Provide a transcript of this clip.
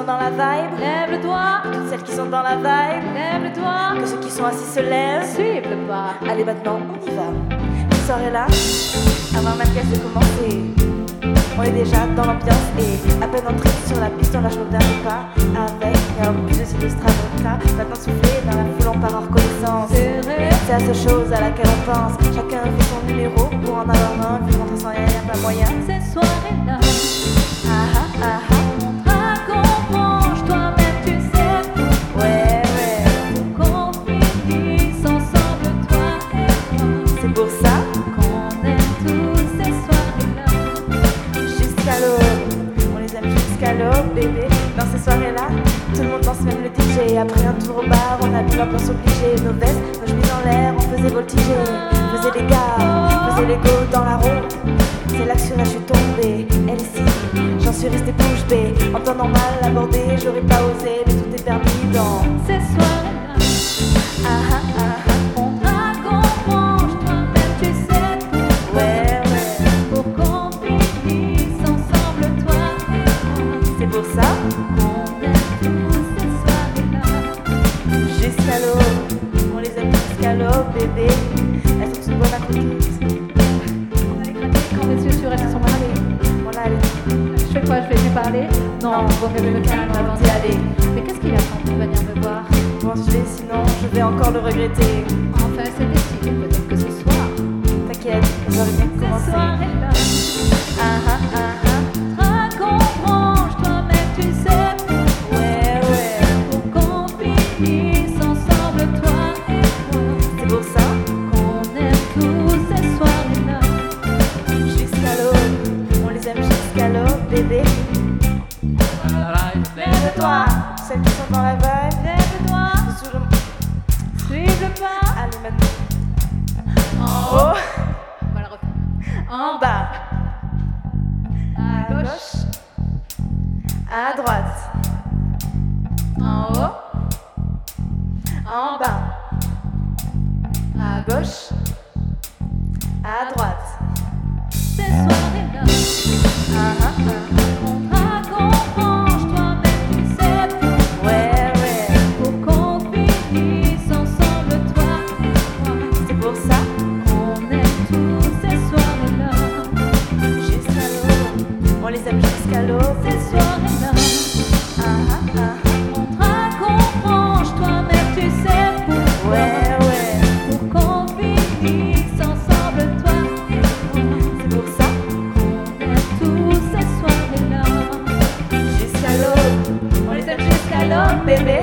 sont dans la vibe, lève le doigt. toutes celles qui sont dans la vibe, Lève le doigt. que ceux qui sont assis se lèvent. Suive le pas. Allez maintenant, on y va. Cette soirée-là, avant même qu'elle se commence, on est déjà dans l'ambiance et à peine entré sur la piste, on lâche nos derniers pas avec un plus de style de Stravoka. Maintenant soufflé dans la foule, on part en reconnaissance. C'est à ces choses à laquelle on pense. Chacun fait son numéro pour en avoir un, vu qu'on sans rien, y'a pas moyen. Ces soirées-là, Ah ah ah ah. on traque, on mange, toi-même tu sais. Ouais ouais, Qu'on finisse ensemble, toi et moi. c'est pour ça. Qu'on aime tous ces soirées-là. Jusqu'à l'aube, on les aime jusqu'à l'aube, bébé. Dans ces soirées-là, tout le monde danse, même le DJ. Après un tour au bar, on a vu l'ambiance obligée. Nos vestes, nos chemises en l'air, on faisait voltiger. On faisait des gars, on faisait les go dans la ronde. C'est là que sur la je suis tombée, elle ici, j'en suis restée bouche bée. En temps normal abordé, j'aurais pas osé, mais tout est permis dans Ces soirées-là, ah ah ah ah. on traque, on mange, toi-même tu sais. Ouais ouais, Pour qu'on finisse ensemble, toi et moi. c'est pour ça. Qu'on aime tous ces soirées-là. Jusqu'à l'aube, on les aime jusqu'à l'aube, bébé. Elles sont toutes bonnes à côté. On va les craquer quand les yeux sur elles se sont parlés. Voilà, allez. Je fais quoi? Je vais lui parler? Non, vaut mieux me calmer avant d'y aller. Mais qu'est-ce qu'il attend pour venir me voir? Bon, je vais, sinon je vais encore le regretter. Enfin, c'est décidé, peut-être que ce soir. T'inquiète, j'aurais bien Ces commencé. soirées-là, Ah ah ah ah. traque, on mange, toi-même tu sais. Ouais ouais, Pour qu'on finisse ensemble, toi et moi. c'est pour ça. Qu'on aime tous ces soirées-là. Jusqu'à l'aube, on les aime jusqu'à l'aube, bébé. Lève-toi, celles qui sont dans la vibe. Lève-toi, Sous le... suive le pas. Allez maintenant. En haut, On va la refaire. en bas, À gauche, à droite, en haut, en bas, à gauche, à droite. ces soirées-là. Ah ah ah. On traque, on mange, toi-même tu sais. Ouais ouais, Pour qu'on finisse ensemble, toi et moi. c'est pour ça. On aime tous ces soirées-là. Jusqu'à l'aube, on les aime jusqu'à l'aube. Ces soirées-là. Ah ah ah ah. On traque, on mange, toi-même tu sais. Pourquoi. Ouais ouais, Pour qu'on finisse ensemble, toi et moi. c'est pour ça. On aime tous ces soirées-là. Jusqu'à l'aube, on les aime jusqu'à l'aube, bébé.